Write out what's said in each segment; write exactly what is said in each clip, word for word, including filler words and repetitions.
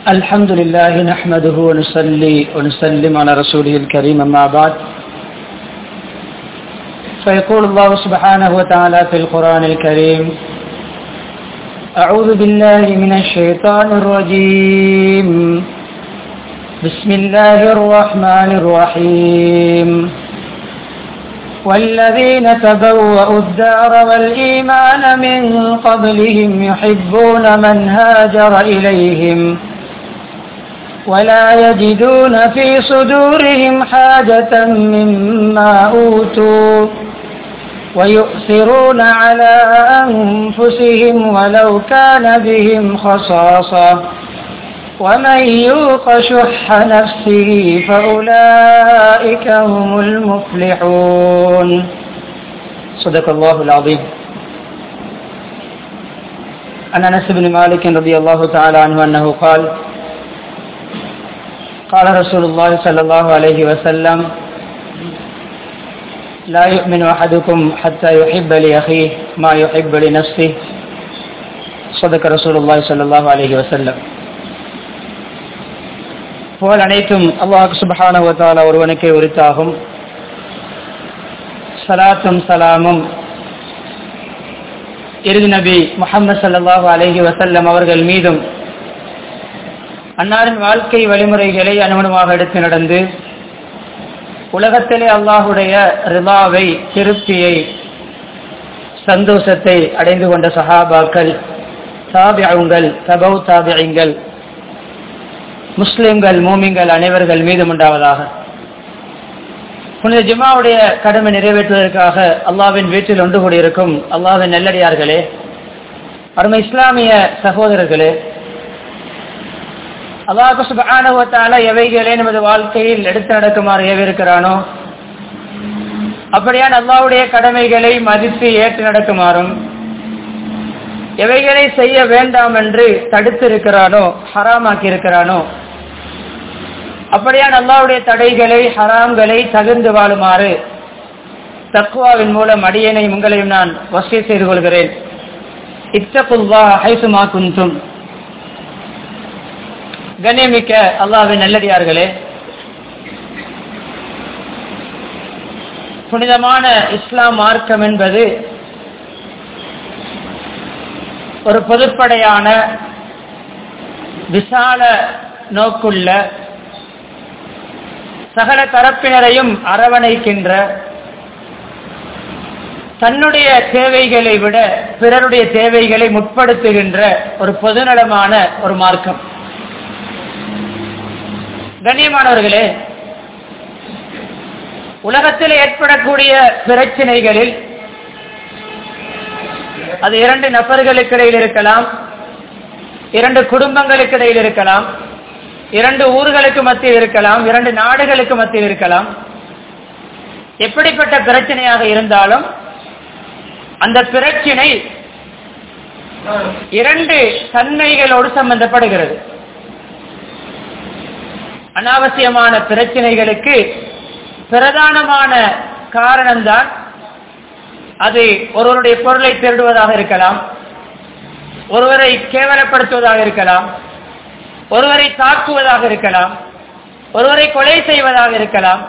الحمد لله نحمده ونصلي ونسلم على رسوله الكريم أما بعد فيقول الله سبحانه وتعالى في القرآن الكريم أعوذ بالله من الشيطان الرجيم بسم الله الرحمن الرحيم والذين تبوأوا الدار والإيمان من قبلهم يحبون من هاجر إليهم ولا يجدون في صدورهم حاجة مما أوتوا ويؤثرون على أنفسهم ولو كان بهم خصاصة ومن يوق شح نفسه فأولئك هم المفلحون صدق الله العظيم. عن أنس بن مالك رضي الله تعالى عنه أنه قال قال رسول الله صلى الله عليه وسلم لا يؤمن أحدكم حتى يحب لأخيه ما يحب لنفسه صدق رسول الله صلى الله عليه وسلم. புகழ் அனைத்தும் அல்லாஹ் சுப்ஹானஹு வ தஆலா ஒருவனுக்கே உரித்தாகும். ஸலாத்தும் ஸலாமும் இறுதி நபி முஹம்மது ஸல்லல்லாஹு அலைஹி வஸல்லம் அவர்கள் மீதும் அன்னாரின் வாழ்க்கை வழிமுறைகளை அனுமணமாக எடுத்து நடந்து உலகத்திலே அல்லாஹுடைய ரிதாவை, திருப்தியை, சந்தோஷத்தை அடைந்து கொண்ட சஹாபாக்கள், தாபிஊன்கள், தபௌ தாபிஈன்கள், முஸ்லிம்கள், மூமின்கள் அனைவர்கள் மீதும் உண்டாவதாக. புனித ஜும்ஆவுடைய கடமை நிறைவேற்றுவதற்காக அல்லாஹ்வின் வீட்டில் ஒன்று கூடியிருக்கும் அல்லாஹ்வின் நல்லடியார்களே, அருமை இஸ்லாமிய சகோதரர்களே, அல்லாஹ் சுப்ஹானஹு வ தஆலா எவைகளே நமது வாழ்க்கையில் எடுத்து நடக்குமாறு ஏவிருக்கிறானோ அப்படியான அல்லாஹ்வுடைய கடமைகளை மதித்து ஏற்று நடக்குமாறும், எவைகளை செய்ய வேண்டாம் என்று தடுத்து இருக்கிறானோ, ஹராமாக்கி இருக்கிறானோ அப்படியான அல்லாஹ்வுடைய தடைகளை, ஹராம்களை தவிர்த்து வாழுமாறு தக்வாவின் மூலம் அடியேனை உங்களையும் நான் வசியத் செய்து கொள்கிறேன். இத்தகுல்லாஹ ஹைசுமா குன்தும். கண்ணியமிக்க அல்லாஹ்வின் நல்லடியார்களே, புனிதமான இஸ்லாம் மார்க்கம் என்பது ஒரு பொதுப்படையான விசால நோக்குள்ள, சகல தரப்பினரையும் அரவணைக்கின்ற, தன்னுடைய தேவைகளை விட பிறருடைய தேவைகளை முற்படுத்துகின்ற ஒரு பொதுநலமான ஒரு மார்க்கம். கண்ணியமானவர்களே, உலகத்தில் ஏற்படக்கூடிய பிரச்சனைகளில் அது இரண்டு நபர்களுக்கு இடையில் இருக்கலாம், இரண்டு குடும்பங்களுக்கு இடையில் இருக்கலாம், இரண்டு ஊர்களுக்கு மத்தியில் இருக்கலாம், இரண்டு நாடுகளுக்கு மத்தியில் இருக்கலாம். எப்படிப்பட்ட பிரச்சனையாக இருந்தாலும் அந்த பிரச்சனை இரண்டு தன்மைகளோடு சம்பந்தப்படுகிறது. அனாவசியமான பிரச்சனைகளுக்கு பிரதானமான காரணம்தான் அது ஒருவருடைய பொருளை திருடுவதாக இருக்கலாம், ஒருவரை கேவலப்படுத்துவதாக இருக்கலாம், ஒருவரை தாக்குவதாக இருக்கலாம், ஒருவரை கொலை செய்வதாக இருக்கலாம்.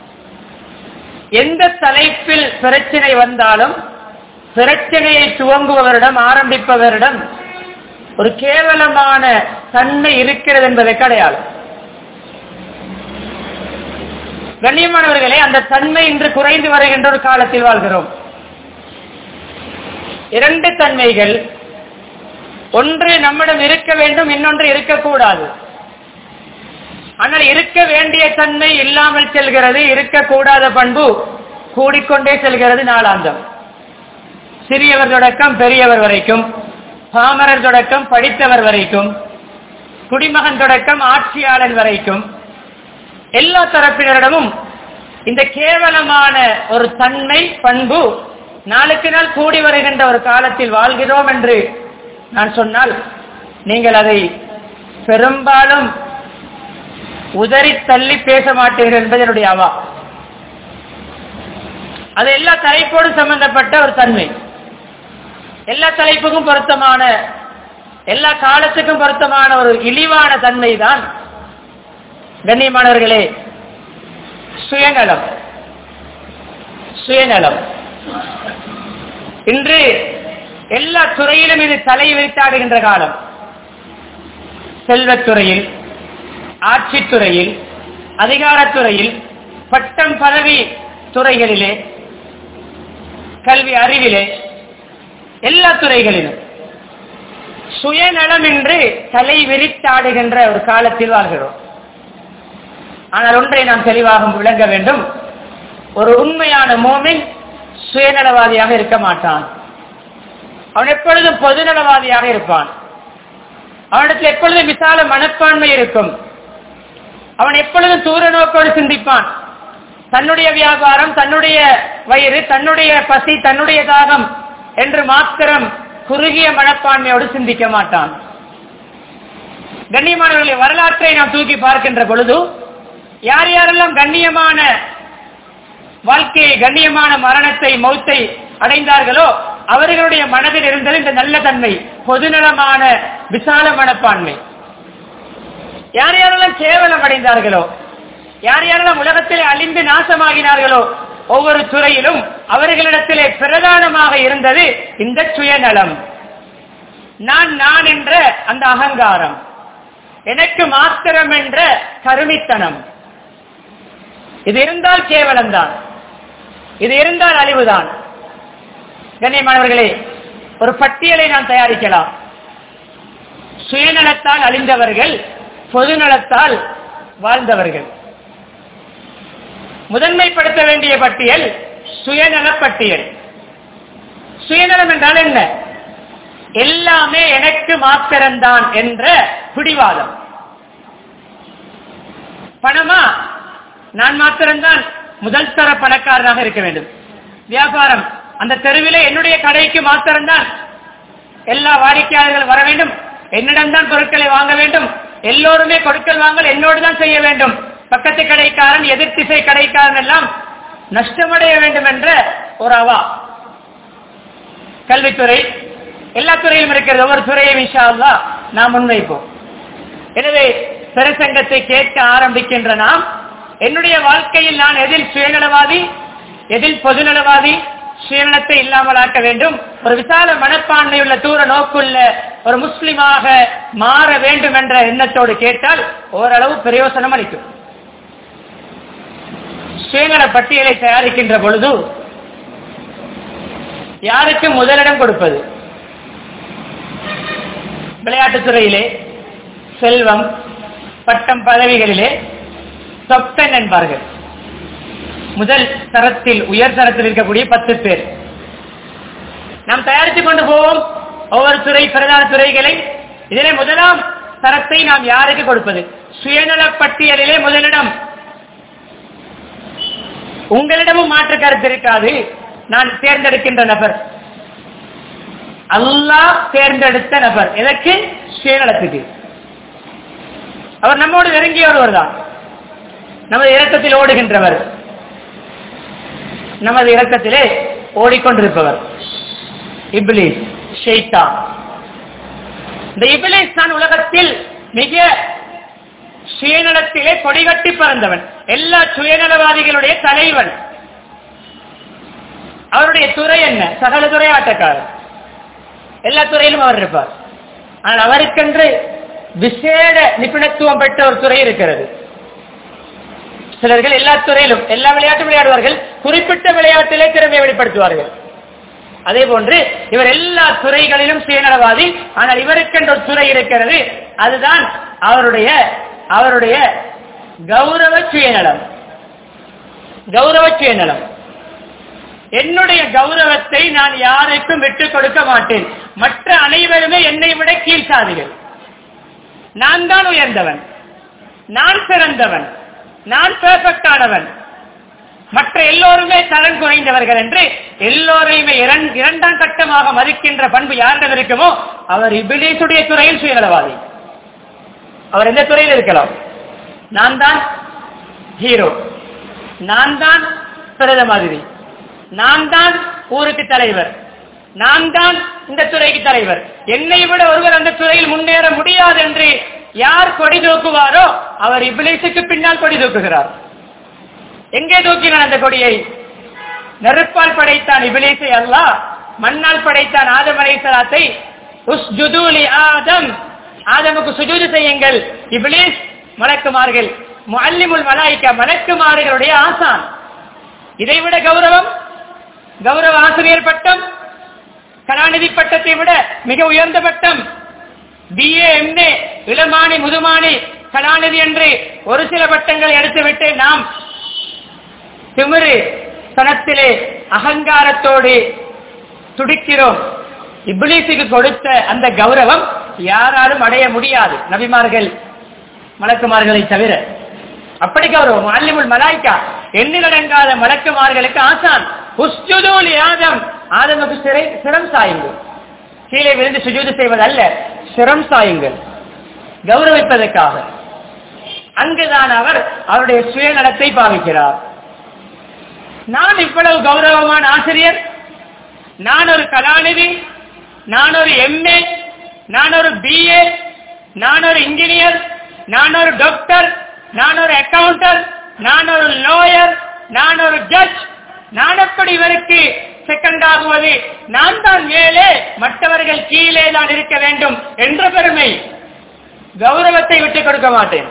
எந்த தலைப்பில் பிரச்சனை வந்தாலும் பிரச்சனையை துவங்குபவரிடம், ஆரம்பிப்பவரிடம் ஒரு கேவலமான தன்மை இருக்கிறது என்பதை அடையாளம். கண்ணியமானவர்களே, அந்த தன்மை இன்று குறைந்து வருகின்ற ஒரு காலத்தில் வாழ்கிறோம். இரண்டு தன்மைகள், ஒன்று நம்மிடம் இருக்க வேண்டும், இன்னொன்று இருக்கக்கூடாது. ஆனால் இருக்க வேண்டிய தன்மை இல்லாமல் செல்கிறது, இருக்கக்கூடாத பண்பு கூடிக்கொண்டே செல்கிறது நாளாந்தம். சிறியவர் தொடக்கம் பெரியவர் வரைக்கும், பாமரர் தொடக்கம் படித்தவர் வரைக்கும், குடிமகன் தொடக்கம் ஆட்சியாளர் வரைக்கும் எல்லா தரப்பினரிடமும் இந்த கேவலமான ஒரு தன்மை, பண்பு நாளுக்கு நாள் கூடி வருகின்ற ஒரு காலத்தில் வாழ்கிறோம் என்று நான் சொன்னால் நீங்கள் அதை பெரும்பாலும் உதறி தள்ளி பேச மாட்டீர்கள் என்பது என்னுடைய அவா. அது எல்லா தலைப்போடு சம்பந்தப்பட்ட ஒரு தன்மை, எல்லா தலைப்புக்கும் பொருத்தமான எல்லா காலத்துக்கும் பொருத்தமான ஒரு இழிவான தன்மை தான் கண்ணியமானவர்களே சுயநலம். சுயநலம் இன்று எல்லா துறையிலும் இது தலை விரித்தாடுகின்ற காலம். செல்வத்துறையில், ஆட்சித்துறையில், அதிகாரத்துறையில், பட்டம் பதவி துறைகளிலே, கல்வி அறிவிலே, எல்லா துறைகளிலும் சுயநலம் என்று தலை விரித்தாடுகின்ற ஒரு காலத்தில் வாழ்கிறோம். ஆனால் ஒன்றை நாம் தெளிவாக விளங்க வேண்டும், ஒரு உண்மையான மோமின் சுயநலவாதியாக இருக்க மாட்டான். அவன் எப்பொழுதும் பொதுநலவாதியாக இருப்பான். அவனிடத்தில் எப்பொழுதும் விசால மனப்பான்மை இருக்கும். அவன் எப்பொழுதும் தூர நோக்கோடு சிந்திப்பான். தன்னுடைய வியாபாரம், தன்னுடைய வயிறு, தன்னுடைய பசி, தன்னுடைய தாகம் என்று மாத்திரம் குறுகிய மனப்பான்மையோடு சிந்திக்க மாட்டான். கண்ணியமானவர்களை வரலாற்றை நாம் தூக்கி பார்க்கின்ற பொழுது யார் யாரெல்லாம் கண்ணியமான வாழ்க்கையை, கண்ணியமான மரணத்தை, மௌத்தை அடைந்தார்களோ அவர்களுடைய மனதில் இருந்தது இந்த நல்ல தன்மை, பொதுநலமான விசால மனப்பான்மை. யார் யாரெல்லாம் கேவலம் அடைந்தார்களோ, யார் யாரெல்லாம் உலகத்திலே அழிந்து நாசமாகினார்களோ ஒவ்வொரு துறையிலும் அவர்களிடத்திலே பிரதானமாக இருந்தது இந்த சுயநலம். நான் நான் என்ற அந்த அகங்காரம், எனக்கு மாத்திரம் என்ற கருமித்தனம். இது இருந்தால் கேவலம் தான், இது இருந்தால் அழிவுதான். கண்ணியமானவர்களே, ஒரு பட்டியலை நாம் தயாரிக்கலாம். சுயநலத்தால் அழிந்தவர்கள், பொதுநலத்தால் வாழ்ந்தவர்கள். முதன்மைப்படுத்த வேண்டிய பட்டியல் சுயநல பட்டியல். சுயநலம் என்றால் என்ன? எல்லாமே எனக்கு மாத்திரம்தான் என்ற பிடிவாதம். பணமா, நான் மாத்திரம்தான் முதல் தர பணக்காரனாக இருக்க வேண்டும். வியாபாரம், அந்த தெருவிலே என்னுடைய கடைக்கு மாத்திரம்தான் எல்லா வாடிக்கையாளர்கள் வர வேண்டும், என்னிடம்தான் பொருட்களை வாங்க வேண்டும், எல்லோருமே கொடுக்கல் வாங்கல் என்னோடு தான் செய்ய வேண்டும், பக்கத்து கடைக்காரன், எதிர் திசை கடைக்காரன் எல்லாம் நஷ்டமடைய வேண்டும் என்ற ஒரு அவா. கல்வித்துறை எல்லா துறையிலும் இருக்கிறது. ஒவ்வொரு துறையும் இன்ஷா அல்லாஹ் நாம் முன்வைப்போம். எனவே பிரசங்கத்தை கேட்க ஆரம்பிக்கின்ற நாம் என்னுடைய வாழ்க்கையில் நான் எதில் சுயநலவாதி, எதில் பொதுநலவாதி, சுயநலத்தை இல்லாமல் ஆக்க வேண்டும், ஒரு விசால மனப்பான்மை உள்ள தூர நோக்குள்ள ஒரு முஸ்லிமாக மாற வேண்டும் என்ற எண்ணத்தோடு கேட்டால் ஓரளவு பிரயோசனம் அளிக்கும். சுயநல பட்டியலை தயாரிக்கின்ற பொழுது யாருக்கு முதலிடம் கொடுப்பது? விளையாட்டுத்துறையிலே, செல்வம், பட்டம் பதவிகளிலே சொப்டன் என்பார்கள். முதல் தரத்தில், உயர் தரத்தில் இருக்கக்கூடிய பத்து பேர் நாம் தயாரித்துக் கொண்டு போவோம். ஒவ்வொரு துறை, பிரதான துறைகளை, இதிலே முதலாம் தரத்தை நாம் யாருக்கு கொடுப்பது? சுயநல பட்டியலிலே முதலிடம். உங்களிடமும் மாற்று கருத்து இருக்காது. நான் தேர்ந்தெடுக்கின்ற நபர், அல்லாஹ் தேர்ந்தெடுத்த நபர். எதற்கு? சுயநலத்துக்கு. அவர் நம்மோடு நெருங்கிய ஒருவர் தான், நமது இரக்கத்தில் ஓடுகின்றவர், நமது இரக்கத்திலே ஓடிக்கொண்டிருப்பவர் இப்லீஸ், ஷைத்தான். இந்த இப்லீஸ் தான் உலகத்தில் மிக சுயநலத்திலே கொடிகட்டி பறந்தவன், எல்லா சுயநலவாதிகளுடைய தலைவன். அவருடைய துறை என்ன? சகல துறை ஆட்டக்காரர். எல்லா துறையிலும் அவர் இருப்பார். ஆனால் அவருக்கென்று விசேட நிபுணத்துவம் பெற்ற ஒரு துறை இருக்கிறது. சிலர்கள் எல்லா துறையிலும் எல்லா விளையாட்டு விளையாடுவார்கள், குறிப்பிட்ட விளையாட்டிலே திறமையை வெளிப்படுத்துவார்கள். அதே போன்று இவர் எல்லா துறைகளிலும் சுயநலவாதி. ஆனால் இவருக்கென்ற ஒரு துறை இருக்கிறது, அதுதான் அவருடைய அவருடைய கௌரவ சுயநலம். கௌரவ சுயநலம். என்னுடைய கௌரவத்தை நான் யாருக்கும் விட்டுக் கொடுக்க மாட்டேன். மற்ற அனைவருமே என்னை விட கீழ்சாதிகள். நான் தான் உயர்ந்தவன், நான் சிறந்தவன், நான் பெர்ஃபெக்டானவன், மற்ற எல்லோருமே தரம் குறைந்தவர்கள் என்று எல்லோரையுமே இரண்டாம் கட்டமாக மதிக்கின்ற பண்பு யாரிடம் இருக்குமோ அவர் இப்லீசுடைய துறையில் சுயநலவாதி. அவர் எந்த துறையில் இருக்கலாம்? நான் தான் ஹீரோ, நான் தான் பிரதம மந்திரி, நான் தான் ஊருக்கு தலைவர், நான் தான் இந்த துறைக்கு தலைவர், என்னை விட ஒருவர் அந்த துறையில் முன்னேற முடியாது என்று யார் கொடி தூக்குவாரோ அவர் இப்லீசுக்கு பின்னால் கொடி தூக்குகிறார். எங்கே தூக்கினான் அந்த கொடியை? நெருப்பால் படைத்தான் இப்லீசை அல்லாஹ், மண்ணால் படைத்தான் ஆதம் அலைஹிஸ்ஸலாத்தை. உஸ்ஜுது லி ஆதம், ஆதமுக்கு சுஜூது செய்யுங்கள். இப்லீஸ் மலக்குமார்கள், முஅல்லிமுல் மலாயிகா மலக்குமார்களுடைய ஆசான். இதைவிட கௌரவம், கௌரவ ஆசிரியர் பட்டம், கலாநிதி பட்டத்தை விட மிக உயர்ந்த பட்டம் பிஏ, எம்ஏ, இளமானி, முதுமானி, கலாநிதி என்று ஒரு சில பட்டங்களை எடுத்துவிட்டு நாம் திமிரு தனத்திலே அகங்காரத்தோடு துடிக்கிறோம். இப்லீசுக்கு கொடுத்த அந்த கௌரவம் யாராலும் அடைய முடியாது, நபிமார்கள் மலக்குமார்களை தவிர. அப்படி கௌரவம். முஅல்லிமுல் மலாயிகா, எண்ணிலடங்காத மலக்குமார்களுக்கு ஆசான். உஸ்ஜுது லி ஆதம், ஆதமுக்கு சிறை சிரம் சாயுங்கள். கீழே விழுந்து சுஜூது செய்வதல்ல, சிரம் சாயுங்கள், கௌரவிப்பதற்காக. அங்குதான் அவர் அவருடைய சுயநலத்தை பாவிக்கிறார். நான் இவ்வளவு கௌரவமான ஆசிரியர், நான் ஒரு கலாநிதி, நான் ஒரு எம்ஏ, நான் ஒரு பிஏ, நான் ஒரு இன்ஜினியர், நான் ஒரு டாக்டர், நான் ஒரு அக்கவுண்டர், நான் ஒரு லாயர், நான் ஒரு ஜட்ஜ், நான் எப்படி இவருக்கு செகண்ட் ஆகுவது? நான் தான் மேலே, மற்றவர்கள் கீழே தான் இருக்க வேண்டும் என்ற பெருமை, கௌரவத்தை விட்டுக் கொடுக்க மாட்டேன்.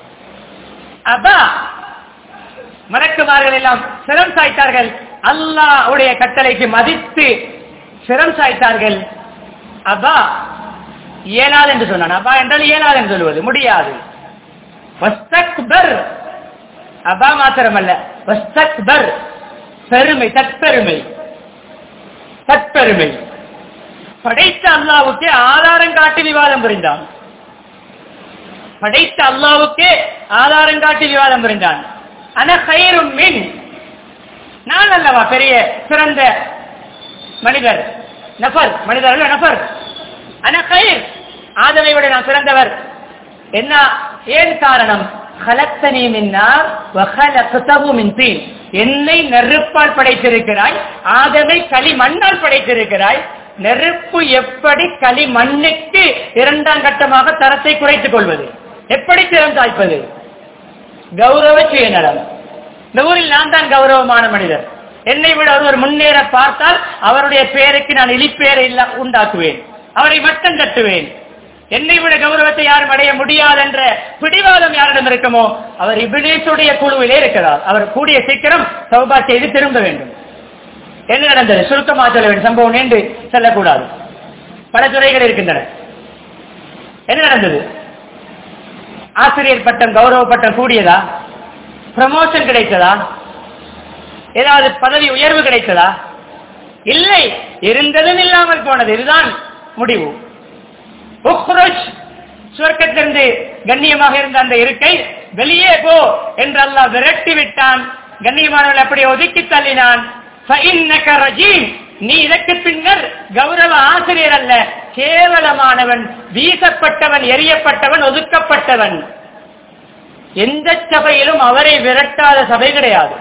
அப்பா மலக்குமார்கள் எல்லாம் சிரம் சாய்த்தார்கள். அல்லாஹ்வுடைய கட்டளைக்கு மதித்து சிரம் சாய்த்தார்கள். அப்பா இயலாது என்று சொன்னான். அப்பா என்றால் இயலாது என்று சொல்வது முடியாது. வஸ்தக்பர், அப்பா மாத்திரமல்ல, வஸ்தக்பர் பெருமை, தற்பெருமை, தற்பெருமை. படைத்த அல்லாஹ்வுக்கு ஆதாரம் காட்டி விவாதம் புரிந்தான். படைத்த அல்லாஹ்வுக்கு ஆதாரம் காட்டி விவாதம் புரிந்தான். அன கைரும் மின், நான் அல்லவா பெரிய சிறந்த மனிதர், நபர், மனிதர் அல்ல நபர். அன கைர், ஆதமை விட நான் சிறந்தவர். என்ன, ஏன் காரணம்? خلقتني من نار وخلقته من طين, என்னை நெருப்பால் படைத்திருக்கிறாய், ஆதமை களி மண்ணால் படைத்திருக்கிறாய். நெருப்பு எப்படி களி மண்ணுக்கு இரண்டாம் கட்டமாக தரத்தை குறைத்துக் கொள்வது? எப்படி திறம் தாய்ப்பது? கௌரவ சுயநலம். இந்த ஊரில் நான் தான் கௌரவமான மனிதர், என்னை விட ஒருவர் முன்னேற பார்த்தால் அவருடைய பெயருக்கு நான் இழிப்பெயரை உண்டாக்குவேன், அவரை மட்டம் தட்டுவேன். என்னை விட கௌரவத்தை யாரும் அடைய முடியாது என்ற பிடிவாதம் யாரிடம் இருக்குமோ அவர் இப்லீசுடைய குழுவிலே இருக்கிறார். அவர் கூடிய சீக்கிரம் தௌபா செய்து திரும்ப வேண்டும். என்ன நடந்தது? சுருக்கமாக சொல்ல வேண்டும், சம்பவம் என்று செல்லக்கூடாது, பல துறைகள் இருக்கின்றன. என்ன நடந்தது? ஆசிரியர் பட்டம், கௌரவ பட்டம் கூடியதா? ப்ரமோஷன் கிடைத்ததா? ஏதாவது பதவி உயர்வு கிடைத்ததா? இல்லை, இருந்ததும் இல்லாமல் போனது. இதுதான் முடிவு. சுவர்க்கத்திலிருந்து கண்ணியமாக இருந்த அந்த இருக்கை வெளியே போ என்று அல்லாஹ் விரட்டி விட்டான். கண்ணியமானவர்கள் அப்படியே ஒதுக்கி தள்ளினான். நீ இதற்கு பின்னர் கௌரவ ஆசிரியர் அல்ல, கேவலமானவன், வீசப்பட்டவன், எரியப்பட்டவன், ஒதுக்கப்பட்டவன். எந்த சபையிலும் அவரை விரட்டாத சபை கிடையாது.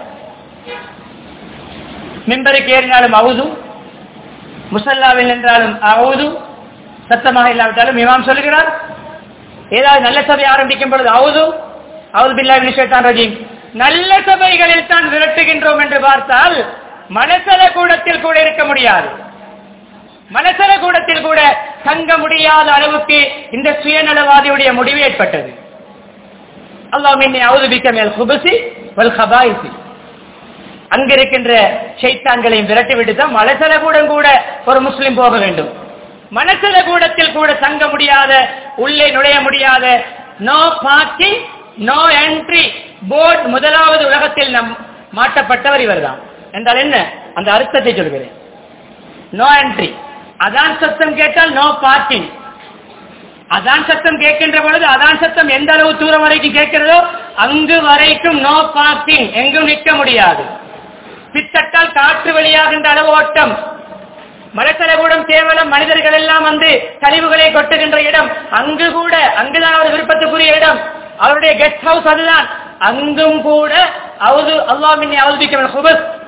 மிம்பருக்கு ஏறினாலும் அவுது, முசல்லாவில் நின்றாலும் அவுது, சத்தமாக இல்லாவிட்டாலும் இமாம் சொல்லுகிறார். ஏதாவது நல்ல சபை ஆரம்பிக்கும் பொழுது அவுது, அவுது பில்லாஹி மினஷ் ஷைத்தானிர் ரஜீம். நல்ல சபைகளில் தான் விரட்டுகின்றோம் என்று பார்த்தால் மனசல கூடத்தில் கூட இருக்க முடியாது. மனசல கூடத்தில் கூட தங்க முடியாத அளவுக்கு இந்த சுயநலவாதியுடைய முடிவு ஏற்பட்டது. அல்லாஹ் இன்னி அஊது பிக மினல் குபுஸி வல் கபாயிஸி. அங்கிருக்கின்ற ஷைத்தான்களையும் விரட்டிவிட்டு தான் மனசல கூடம் கூட ஒரு முஸ்லிம் போக வேண்டும். மனசல கூடத்தில் கூட தங்க முடியாத, உள்ளே நுழைய முடியாத, no parking no entry board முதலாவது உலகத்தில் நம் மாட்டப்பட்டவர் இவர்தான். என்றால் என்ன? அந்த அர்த்தத்தை சொல்கிறேன். No entry. அதான் சத்தம் கேட்டால் நோ பார்க்கிங். அதான் சத்தம் கேட்கின்ற பொழுது அதான் சத்தம் எந்த அளவு தூரம் வரைக்கும் கேட்கிறதோ அங்கு வரைக்கும் நோ பார்க்கிங், எங்கும் நிற்க முடியாது. பித்தட்டால் காற்று வெளியாகின்ற அளவு ஓட்டம். மலக்கலகூடம் கேவலம் மனிதர்கள் எல்லாம் வந்து கழிவுகளை கொட்டுகின்ற இடம், அங்கு கூட அங்குதான் அவர் விருப்பத்துக்குரிய இடம். அவருடைய கெஸ்ட் ஹவுஸ் அதுதான். அங்கும் கூட அவுது அல்லாஹ் மின்னி அவுது பிக மினல் குபுஸ்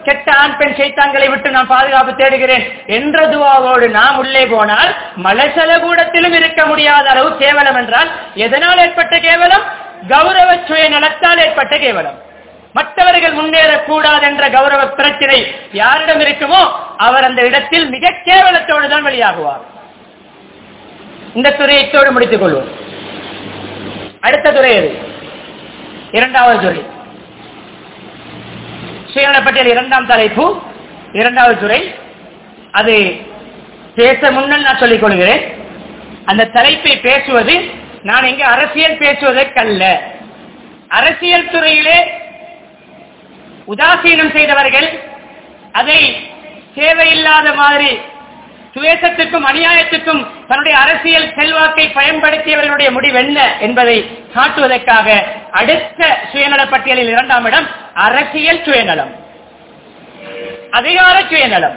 கெட்ட ஆண் பெண் சைத்தான்களை விட்டு நான் பாதுகாப்பு தேடுகிறேன் என்ற துவாவோடு நாம் உள்ளே போனால் மலசலகூடத்திலும் இருக்க முடியாத அளவு கேவலம் என்றால் எதனால் ஏற்பட்ட கேவலம்? கௌரவ சுயநலத்தால் ஏற்பட்ட கேவலம். மற்றவர்கள் முன்னேறக்கூடாது என்ற கௌரவ பிரச்சனை யாரிடம் இருக்குமோ அவர் அந்த இடத்தில் மிக கேவலத்தோடு தான் வெளியாகுவார். இந்த துறையத்தோடு முடித்துக் கொள்வோம். அடுத்த துறை எது? இரண்டாவது துறை சுயநலப்பட்டியல் இரண்டாம் தலைப்பு இரண்டாவது துறை. அது பேச முன்னால் நான் சொல்லிக் கொள்கிறேன். அந்த தலைப்பை பேசுவது நான் இங்கு அரசியல் பேசுவதற்கல்ல. அரசியல் துறையிலே உதாசீனம் செய்தவர்கள், அதை தேவையில்லாத மாதிரி துவேஷத்துக்கும் அநியாயத்துக்கும் தன்னுடைய அரசியல் செல்வாக்கை பயன்படுத்தியவர்களுடைய முடிவு என்ன என்பதை காட்டுவதற்காக அடுத்த சுயநல பட்டியலில் இரண்டாம் இடம் அரசியல் சுயநலம், அதிகார சுயநலம்.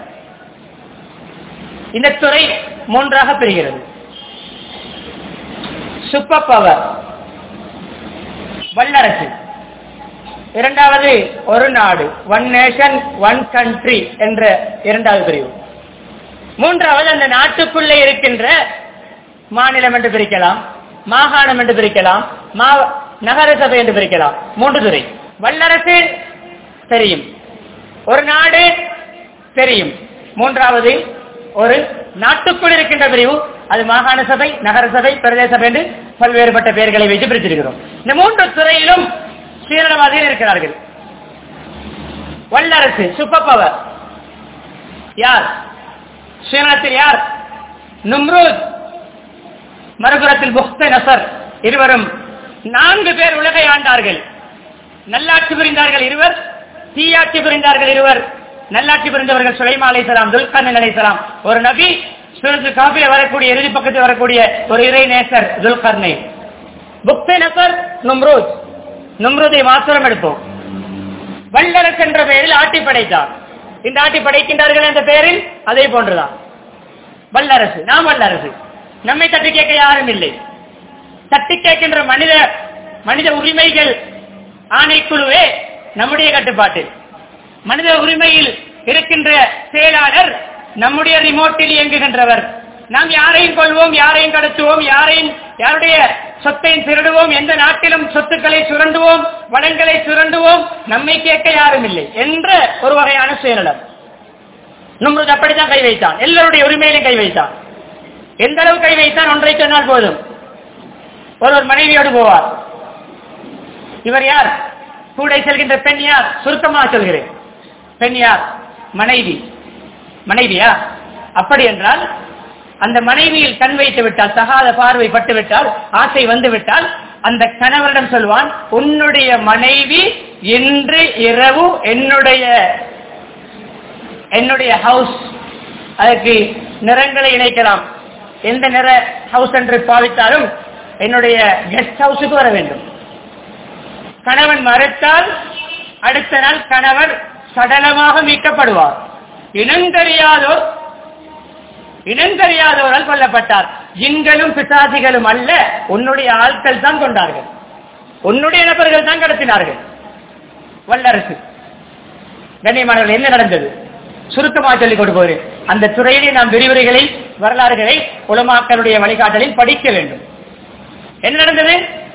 இந்த துறை மூன்றாக பிரிகிறது. சூப்பர் பவர், வல்லரசு. இரண்டாவது ஒரு நாடு, ஒன் நேஷன் ஒன் கண்ட்ரி என்ற இரண்டாவது பிரிவு. மூன்றாவது அந்த நாட்டுக்குள்ளே இருக்கின்ற மாநிலம் என்று பிரிக்கலாம், மாகாணம் என்று பிரிக்கலாம், நகர சபை என்று பிரிக்கலாம். மூன்று துறை. வல்லரசு தெரியும், ஒரு நாடு தெரியும், மூன்றாவது ஒரு நாட்டுக்குள் இருக்கின்ற பிரிவு, அது மாகாண சபை, நகர சபை, பிரதேச சபை என்று பல்வேறுபட்ட பெயர்களை வைத்து பிரித்திருக்கிறோம். இந்த மூன்று துறையிலும் சுயநலவாதிகள் இருக்கிறார்கள். வல்லரசு சூப்பர் பவர் யார்? சுயநலத்தில் யார்? நும்ரூத், மறுபுறத்தில் புக்தே நசர். இருவரும் நான்கு பேர் உலகை ஆண்டார்கள். நல்லாட்சி புரிந்தார்கள் இருவர், தீயாட்சி புரிந்தார்கள் இருவர். நல்லாட்சி புரிந்தவர்கள் சுலைமான் அலைஹிஸ்ஸலாம், துல்கர்னைன் அலைஹிஸ்ஸலாம். ஒரு நபி, சூரத்துல் காஃபிலே வரக்கூடிய இறுதி பக்கத்தில் வரக்கூடிய ஒரு இறை நேசர் துல்கர்னைன். புக்தே நசர், நும்ரூத். நும்ரூதை மாத்திரம் எடுப்போம். வல்லரசு என்ற பெயரில் ஆட்டி படைத்தார். இந்த ஆட்டி படைக்கின்றார்கள் என்ற பெயரில் அதே போன்றுதான் வல்லரசு. நாம் வல்லரசு, நம்மை தட்டி கேட்க யாரும் இல்லை. தட்டி கேட்கின்ற மனித மனித உரிமைகள் ஆணைக்குழுவே நம்முடைய கட்டுப்பாட்டில். மனித உரிமையில் இருக்கின்ற செயலாளர் நம்முடைய ரிமோட்டில் இயங்குகின்றவர். நாம் யாரையும் கொள்வோம், யாரையும் கடத்துவோம், யாரையும் யாருடைய சொத்தையும் திருடுவோம், எந்த நாட்டிலும் சொத்துக்களை சுரண்டுவோம், வளங்களை சுரண்டுவோம், நம்மை கேட்க யாரும் இல்லை என்ற ஒரு வகையான சுயநலம். நும்ரூத் அப்படித்தான் கை வைத்தான், எல்லோருடைய உரிமையிலும் கை வைத்தான். எந்த அளவு கை வைத்தான்? ஒன்றை சொன்னால் போதும், ஒருவர் மனைவியோடு போவார். இவர் யார்? கூட செல்கின்ற பெண் யார்? சுருக்கமாக சொல்கிறேன். பெண் யார்? மனைவி. மனைவியா? அப்படி என்றால் அந்த மனைவியில் கண் வைத்து விட்டால், தகாத பார்வை பட்டு விட்டால், ஆசை வந்து விட்டால், அந்த கணவரிடம் சொல்வான், உன்னுடைய மனைவி இன்று இரவு என்னுடைய என்னுடைய ஹவுஸ், அதற்கு நிறங்களை இணைக்கலாம், எந்த நிற ஹவுஸ் என்று பாவித்தாலும் என்னுடைய கெஸ்ட் ஹவுஸுக்கு வர வேண்டும். கணவன் மறுத்தால் அடுத்த நாள் கணவர் சடலமாக மீட்கப்படுவார். இனந்தெரியாதோர் இனந்தெரியாதவரால் கொல்லப்பட்டார். ஜின்களும் பிசாசிகளும் அல்ல, உன்னுடைய ஆட்கள் தான் கொண்டார்கள், உன்னுடைய நபர்கள் தான் கடத்தினார்கள். வல்லரசு. கண்ணியமானவர்கள், என்ன நடந்தது சுருக்கமாக சொல்லிக் கொண்டு போகிறேன். அந்த துறையிலே நாம் விரிவுரைகளை, வரலாறுகளை உலமாக்களுடைய வழிகாட்டலில் படிக்க வேண்டும். என்ன நடந்தது?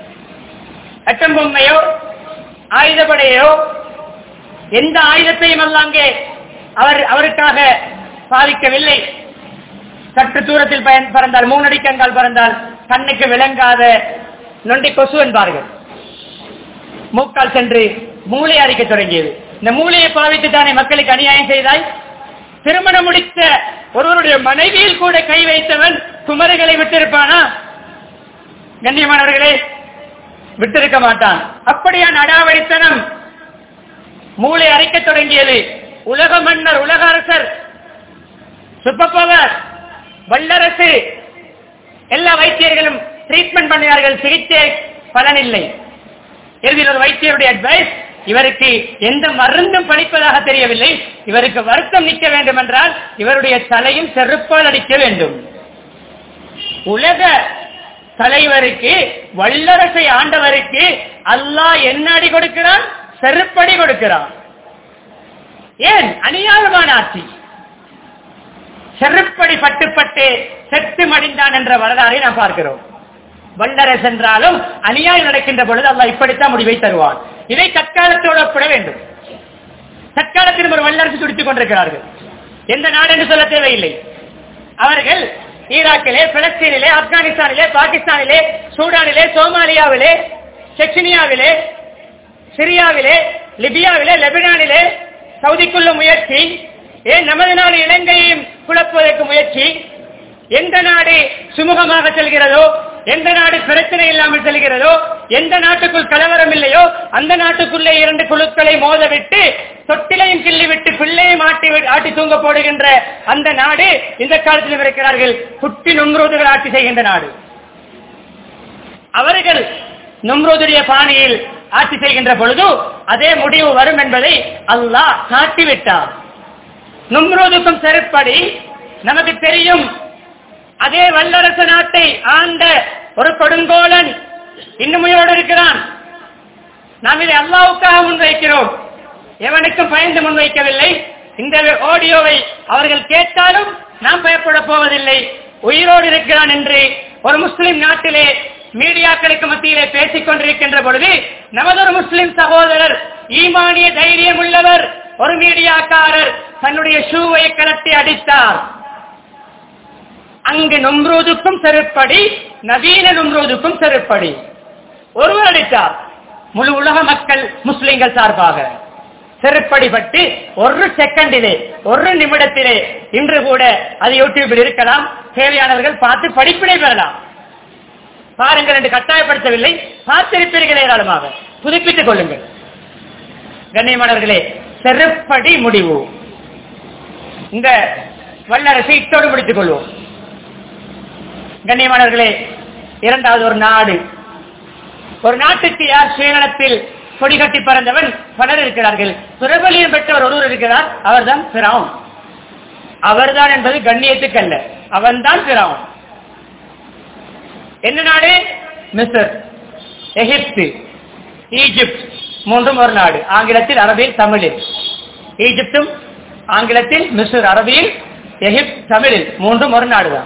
அட்டம் பொம்மையோ ஆயுதப்படையோ எந்த ஆயுதத்தையும் அல்லாங்கே அவர் அவருக்காக பாதிக்கவில்லை. சற்று தூரத்தில் பறந்தால், மூணடி கங்கால் பறந்தால் கண்ணுக்கு விளங்காத நொண்டி கொசு என்பார்கள். மூக்கால் சென்று மூளை அரிக்க தொடங்கியது. இந்த மூளையை பாவித்து தானே மக்களுக்கு அநியாயம் செய்தாய். திருமணம் முடித்த ஒருவருடைய மனைவியில் கூட கை வைத்தவன் குமரிகளை விட்டிருப்பானா? கண்ணியமானவர்களே, விட்டிருக்க மாட்டான். அப்படியான அடாவடித்தனம் மூளை அரைக்க தொடங்கியது. உலக மன்னர், உலக அரசர், சூப்பர் பவர், வல்லரசு, எல்லா வைத்தியர்களும் ட்ரீட்மெண்ட் பண்ணினார்கள், சிகிச்சை பலனில்லை. இறுதியில் ஒரு வைத்தியருடைய அட்வைஸ், இவருக்கு எந்த மருந்தும் படிப்பதாக தெரியவில்லை, இவருக்கு வருத்தம் நிற்க வேண்டும் என்றால் இவருடைய தலையில் செருப்பால் அடிக்க வேண்டும். உலக தலைவருக்கு, வல்லரசை ஆண்டவருக்கு அல்லாஹ் என்ன அடி கொடுக்கிறான்? செருப்படி கொடுக்கிறான். ஏன்? அநியாயமான ஆட்சி. செருப்படி பட்டுப்பட்டு செத்து மடிந்தான் என்ற வரலாறை நாம் பார்க்கிறோம். வல்லரசு என்றாலும் அநியாயம் நடக்கின்ற பொழுது அல்லாஹ் இப்படித்தான் முடிவை தருவான். இதை தற்காலத்தோடு ஒப்பிட வேண்டும். தற்காலத்தில் ஒரு வல்லரசு துடித்துக் கொண்டிருக்கிறார்கள். எந்த நாடு என்று சொல்ல தேவையில்லை. அவர்கள் ஈராக்கிலே, பலஸ்தீனிலே, ஆப்கானிஸ்தானிலே, பாகிஸ்தானிலே, சூடானிலே, சோமாலியாவிலே, செச்னியாவிலே, சிரியாவிலே, லிபியாவிலே, லெபனானிலே சவுதிக்குள்ள முயற்சி, ஏன் நமது நாடு இலங்கையையும் குழப்புவதற்கு முயற்சி. எந்த நாடு சுமூகமாக செல்கிறதோ, எந்த நாடு பிரச்சனை இல்லாமல் செல்கிறதோ, எந்த நாட்டுக்குள் கலவரம் இல்லையோ அந்த நாட்டுக்குள்ளே இரண்டு குழுக்களை மோதவிட்டு தொட்டிலையும் கிள்ளிவிட்டு பிள்ளையும் ஆட்டி ஆட்டி தூங்க போடுகின்ற அந்த நாடு இந்த காலத்தில் இருக்கிறார்கள். குட்டி நும்ரூதுகள் ஆட்சி செய்கின்ற நாடு. அவர்கள் நும்ரூதுடைய பாணியில் ஆட்சி செய்கின்ற பொழுது அதே முடிவு வரும் என்பதை அல்லாஹ் காட்டிவிட்டார். நும்ரூதுக்கும் செருப்படி நமக்கு தெரியும். அதே வல்லரசு நாட்டை ஆண்ட ஒரு கொடுங்கோலன் இன்னுமையோடு இருக்கிறான். நாம் இதை அல்லாஹ்வுக்காக முன்வைக்கிறோம், எவனுக்கும் பயந்து முன்வைக்கவில்லை. இந்த ஆடியோவை அவர்கள் கேட்டாலும் நாம் பயப்பட போவதில்லை. உயிரோடு இருக்கிறான் என்று ஒரு முஸ்லிம் நாட்டிலே மீடியாக்களுக்கு மத்தியிலே பேசிக் கொண்டிருக்கின்ற பொழுது நமதொரு முஸ்லிம் சகோதரர், ஈமானிய தைரியம் உள்ளவர், ஒரு மீடியாக்காரர் தன்னுடைய ஷூவை கலட்டி அடித்தார். அங்கு நும்ரூதுக்கும் செருப்படி, நவீன நும்ரூதுக்கும் செருப்படி. ஒருவர் அடித்தார். முழு உலக மக்கள் முஸ்லிம்கள் சார்பாக செருப்படி பட்டு ஒரு செகண்டிலே, ஒரு நிமிடத்திலே, இன்று கூட அது யூடியூபில் இருக்கலாம், தேவையானவர்கள் பார்த்து படிப்பினை பெறலாம். பாருங்கள் என்று கட்டாயப்படுத்தவில்லை, பார்த்திருப்பீர்கள் ஏராளமாக. புதுப்பித்துக் கொள்ளுங்கள். கண்ணியமானவர்களே, செருப்படி முடிவு. இந்த வல்லரசை இட்டோடு முடித்துக் கொள்வோம். கண்ணியமானவர்களே, இரண்டாவது ஒரு நாடு. ஒரு நாட்டுக்கு யார் சுயநலத்தில் கொடி கட்டி பறந்தவன் பலர் இருக்கிறார்கள். பிரபலியம் பெற்றவர் ஒருவர் இருக்கிறார், அவர்தான் ஃபிரௌன். அவர்தான் என்பது கண்ணியத்துக்கல்ல, அவன்தான் ஃபிரௌன். என்ன நாடு? மிஸ்ர், எகிப்து, ஈஜிப்ட், மூன்றும் ஒரு நாடு. ஆங்கிலத்தில், அரபியில், தமிழில். ஈஜிப்தும் ஆங்கிலத்தில், மிஸ்ர் அரபியில், எகிப்து தமிழில், மூன்றும் ஒரு நாடுதான்.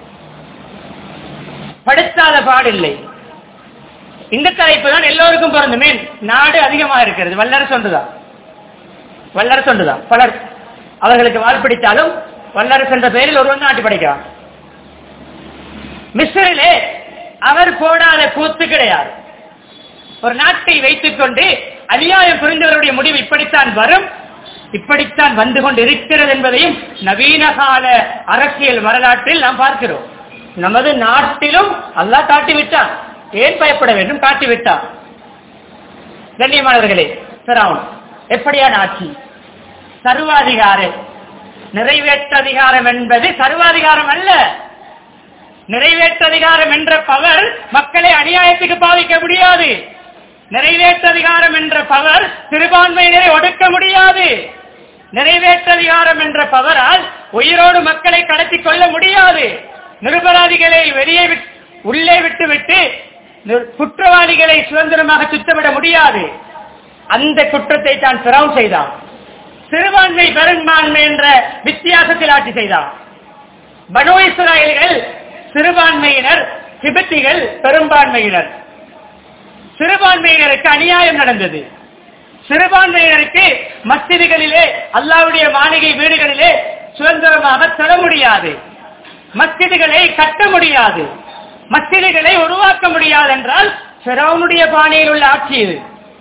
படுத்தாத பாடில்லை. இந்த தலைப்பு தான் எல்லோருக்கும் பொருந்துமே. நாடு அதிகமாக இருக்கிறது, வல்லரசு ஒன்றுதான். வல்லரசு ஒன்றுதான். பலர் அவர்களுக்கு வாழ்பிடித்தாலும் வல்லரசு என்ற பெயரில் ஒருவன் நாட்டு படைக்கிறான். மிஸ்ரிலே அவர் போடாத கூத்து கிடையாது. ஒரு நாட்டை வைத்துக் கொண்டு அநியாயம் புரிந்தவருடைய முடிவு இப்படித்தான் வரும், இப்படித்தான் வந்து கொண்டு இருக்கிறது என்பதையும் நவீன கால அரசியல் வரலாற்றில் நாம் பார்க்கிறோம். நமது நாட்டிலும் அல்லாஹ் காட்டிவிட்டான். ஏன் பயப்பட வேண்டும்? காட்டிவிட்டான். கண்ணியமானவர்களே, ஃபிரௌன் எப்படியான ஆட்சி? சர்வாதிகாரம். நிறைவேற்றதிகாரம் என்பது சர்வாதிகாரம் அல்ல. நிறைவேற்றதிகாரம் என்ற பவர் மக்களை அநியாயத்துக்கு பாதிக்க முடியாது. நிறைவேற்றதிகாரம் என்ற பவர் சிறுபான்மையினரை ஒடுக்க முடியாது. நிறைவேற்றதிகாரம் என்ற பவரால் உயிரோடு மக்களை கடத்தி கொள்ள முடியாது. நிரபராதிகளை வெளியே உள்ளே விட்டுவிட்டு குற்றவாளிகளை சுதந்திரமாக சுத்தமிட முடியாது. அந்த குற்றத்தை தான் ஃபிரௌன் செய்தான். சிறுபான்மை பெரும்பான்மை என்ற வித்தியாசத்தில் ஆட்சி செய்தான். பனூ இஸ்ராயேல்கள் சிறுபான்மையினர், திபெத்திகள் பெரும்பான்மையினர். சிறுபான்மையினருக்கு அநியாயம் நடந்தது. சிறுபான்மையினருக்கு மஸ்ஜிதுகளிலே, அல்லாஹ்வுடைய மாளிகை வீடுகளிலே சுதந்திரமாக செல்ல முடியாது. மஸ்ஜிதுகளை கட்ட முடியாது, மஸ்ஜிதுகளை உருவாக்க முடியாது என்றால் ஃபிரௌனுடைய பாணியில் உள்ள ஆட்சி இது.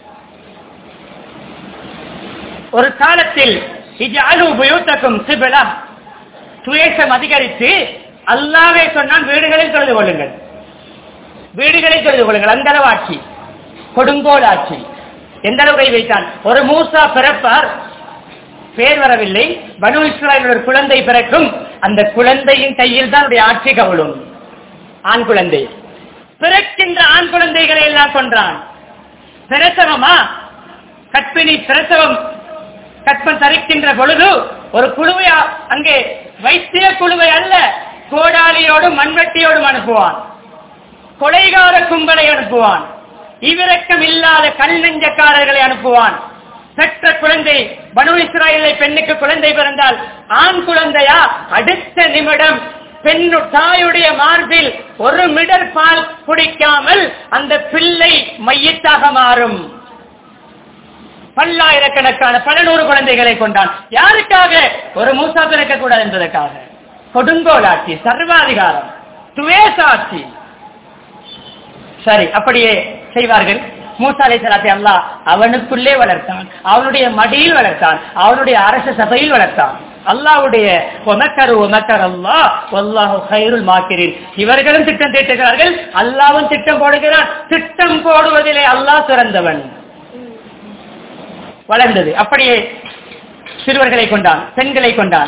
ஒரு காலத்தில் இஜ்அலு புயூத்தக்கும் கிப்லா, துவேஷம் அதிகரித்து அல்லாஹ்வே சொன்னான், வீடுகளில் தொழுது கொள்ளுங்கள், வீடுகளில் தொழுது கொள்ளுங்கள். அந்த அளவு ஆட்சி, கொடுங்கோல் ஆட்சி. எந்த அளவு வைத்தான்? ஒரு மூசா பிறப்பார், பேர் வரவில்லை, பனூ இஸ்ராயேல் ஒரு குழந்தை பிறக்கும், அந்த குழந்தையின் கையில் தான் ஆட்சி கவுளும். ஆண் குழந்தை பிறக்கின்ற ஆண் குழந்தைகளை எல்லாம் கொன்றான். பிரசவமா? கற்பிணி பிரசவம் கற்பன் தரிக்கின்ற பொழுது ஒரு குழுவை அங்கே வைத்திய குழுவை அல்ல, கோடாலியோடும் மண்வெட்டியோடும் அனுப்புவான். கொலைகார கும்பலை அனுப்புவான். இவிரக்கம் இல்லாத கல் நெஞ்சக்காரர்களை அனுப்புவான். பெற்ற குழந்தை பனு இஸ்ராயேலை பெண்ணுக்கு குழந்தை பிறந்தால் ஆண் குழந்தையா, அடுத்த நிமிடம் பெண்ணு தாயுடைய மார்பில் ஒரு மிடர் பால் குடிக்காமல் அந்த பிள்ளை மையத்தாக மாறும். பல்லாயிரக்கணக்கான பல நூறு குழந்தைகளை கொண்டான். யாருக்காக? ஒரு மூசா பிறக்க கூடாது என்பதற்காக. கொடுங்கோலாட்சி, சர்வாதிகாரம், துவேசாட்சி. சரி, அப்படியே செய்வார்கள். மூசா அலைஹிஸ்ஸலாத்தை அல்லாஹ் அவனுக்குள்ளே வளர்த்தான், அவனுடைய மடியில் வளர்த்தான், அவனுடைய அரச சபையில் வளர்த்தான். அல்லாஹ்வுடைய வமக்கரு வமக்கர் அல்லாஹ் வல்லாஹு கைருல் மாக்கிரீன். இவர்களும் திட்டம் தீட்டுகிறார்கள், அல்லாஹ்வும் திட்டம் போடுகிறான். திட்டம் போடுவதிலே அல்லாஹ் சிறந்தவன். வளர்ந்தது. அப்படியே சிறுவர்களை கொண்டான், பெண்களை கொண்டான்.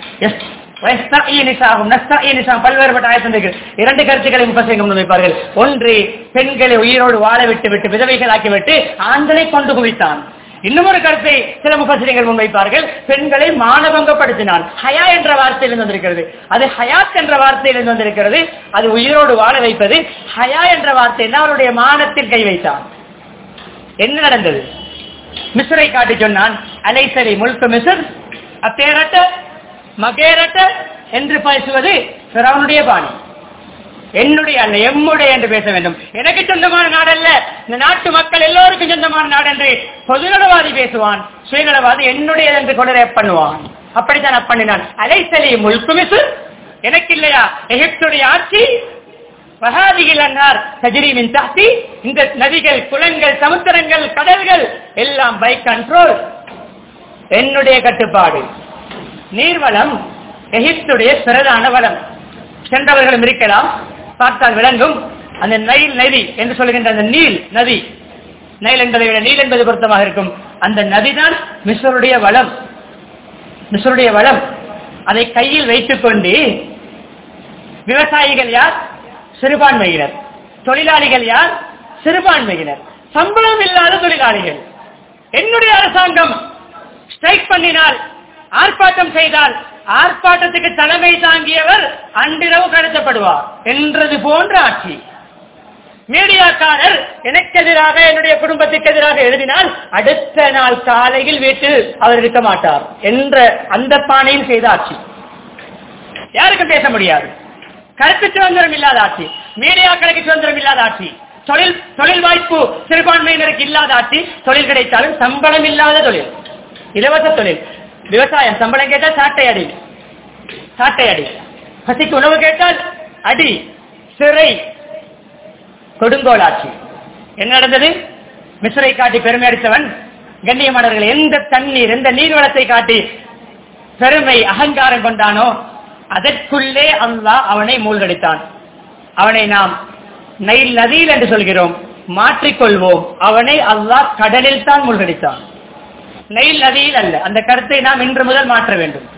பல்வேறுபட்ட ஆயத்தங்கள் இரண்டு கருத்துக்களை முப்பசைகள் முன்வைப்பார்கள். ஒன்று, பெண்களை உயிரோடு வாழ விட்டு விட்டு விதவைகளாக்கிவிட்டு ஆண்களை கொண்டு குவித்தான். இன்னும் ஒரு கருத்தை சில முப்பசிரியர்கள் முன்வைப்பார்கள். பெண்களை மானபங்கப்படுத்தினான். ஹயா என்ற வார்த்தையில் வந்திருக்கிறது, அது ஹயாத் என்ற வார்த்தையில் வந்திருக்கிறது. அது உயிரோடு வாழ வைப்பது. ஹயா என்ற வார்த்தையில் அவருடைய மானத்தில் கை வைத்தான். என்ன நடந்தது? மிஸ்ரை காட்டி சொன்னான். அலைசரி முல்க மிஸ்ர் அப்பேரட்ட மகேரட்ட என்று பேசுவது ஃபிரௌனுடைய பாணி. என்னுடைய அல்ல, எம்முடைய என்று பேச வேண்டும். எனக்கு சொந்தமான நாடு அல்ல, இந்த நாட்டு மக்கள் எல்லோருக்கும் சொந்தமான நாடு என்று பொதுநலவாதி பேசுவான். சுயநலவாதி என்னுடைய என்று கொடரை பண்ணுவான். அப்படித்தான் பண்ணினான். அலைசலி முல்கு மிஸ்ர், எனக்கு இல்லையா எகிப்துடைய ஆட்சி? இந்த நதிகள், குளங்கள், சமுத்திரங்கள், கடல்கள் எல்லாம் பை கண்ட்ரோல், என்னுடைய கட்டுப்பாடு. நீர்வளம் எகிப்துடைய பிரதான வளம். சென்றவர்களும் இருக்கலாம், பார்த்தால் விளங்கும். அந்த நைல் நதி என்று சொல்லுகின்ற அந்த நீல் நதி, நைல் என்பதை விட நீல் என்பது பொருத்தமாக இருக்கும். அந்த நதிதான் மிஸ்ருடைய வளம். மிஸ்ருடைய வளம். அதை கையில் வைத்துக் கொண்டு விவசாயிகள் யார்? சிறுபான்மையினர். தொழிலாளிகள் யார்? சிறுபான்மையினர். சம்பளம் இல்லாத தொழிலாளிகள். என்னுடைய அரசாங்கம் ஸ்ட்ரைக் பண்ணினால், ஆர்ப்பாட்டம் செய்தால், ஆர்ப்பாட்டத்துக்கு தலைமை தாங்கியவர் அன்றிரவு கடத்தப்படுவார் என்றது போன்ற ஆட்சி. மீடியாக்காரர் எனக்கு எதிராக, என்னுடைய குடும்பத்துக்கு எதிராக எழுதினால் அடுத்த நாள் காலையில் வீட்டில் அவர் இருக்க மாட்டார் என்ற அந்த பானையில் செய்த ஆட்சி. யாருக்கும் பேச முடியாது. கருத்து சுதந்திரம் இல்லாத ஆட்சி, மீடியாக்களுக்கு சுதந்திரம் இல்லாத ஆட்சி, தொழில் தொழில் வாய்ப்பு சிறுபான்மையினருக்கு இல்லாத ஆட்சி. தொழில் கிடைத்தாலும் சம்பளம் இல்லாத தொழில், இலவச தொழில். விவசாயம், சம்பளம் கேட்டால் சாட்டை அடி, சாட்டை அடி. பசிக்கு உணவு கேட்டால் அடி, சிறை, கொடுங்கோல் ஆட்சி. என்ன நடந்தது? மிஸ்ரை காட்டி பெருமை அடித்தவன், கண்ணியமானவர்கள், எந்த தண்ணீர், எந்த நீர்வளத்தை காட்டி பெருமை அகங்காரம் கொண்டானோ அதற்குள்ளே அல்லாஹ் அவனை மூழ்கடித்தான். அவனை நாம் நைல் நதியில் என்று சொல்கிறோம், மாற்றிக்கொள்வோம். அவனை அல்லாஹ் கடலில் தான் மூழ்கடித்தான், நைல் நதியில் அல்ல. அந்த கருத்தை நாம் இன்று முதல் மாற்ற வேண்டும்.